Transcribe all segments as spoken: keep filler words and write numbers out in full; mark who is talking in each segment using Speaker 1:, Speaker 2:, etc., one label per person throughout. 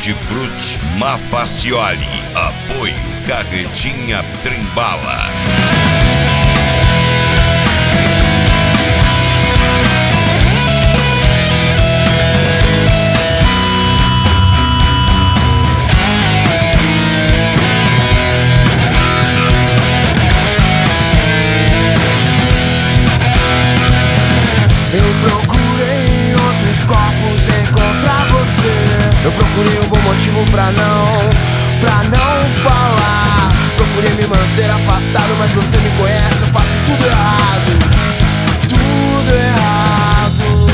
Speaker 1: Hortifruti Mafacioli. Apoio Carretinha Trembala.
Speaker 2: Eu procurei um bom motivo pra não, pra não falar. Procurei me manter afastado, mas você me conhece, eu faço tudo errado, tudo errado.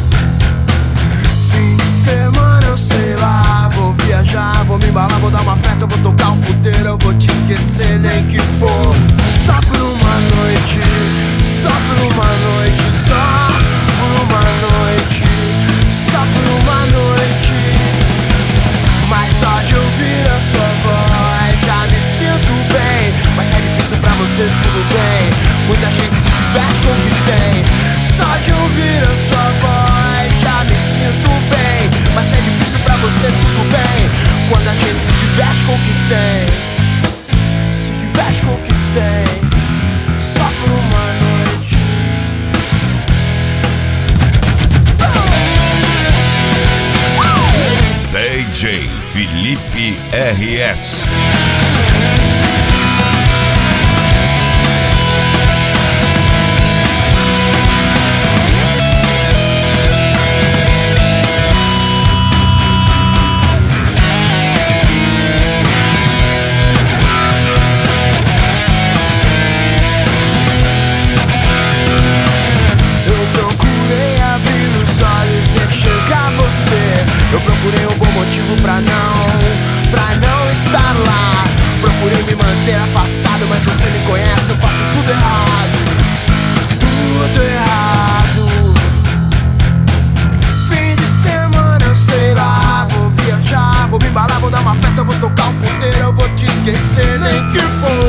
Speaker 2: Fim de semana eu sei lá, vou viajar, vou me embalar, vou dar uma festa, vou tocar um puteiro, eu vou te esquecer nem que for. Só por uma noite, só por uma noite, só por uma noite, só por uma noite. Mas só de ouvir a sua voz já me sinto bem. Mas é difícil pra você, tudo bem. Muita gente se diverte com o que tem. Só de ouvir a sua voz já me sinto bem. Mas é difícil pra você, tudo bem. Quando a gente se diverte com o que tem. Se diverte com o que tem. Só por uma noite.
Speaker 1: D J Felipe R S.
Speaker 2: Eu procurei um bom motivo pra não, pra não estar lá. Procurei me manter afastado, mas você me conhece, eu faço tudo errado, tudo errado. Fim de semana eu sei lá, vou viajar, vou me embalar, vou dar uma festa, vou tocar um puteiro, eu vou te esquecer nem que for.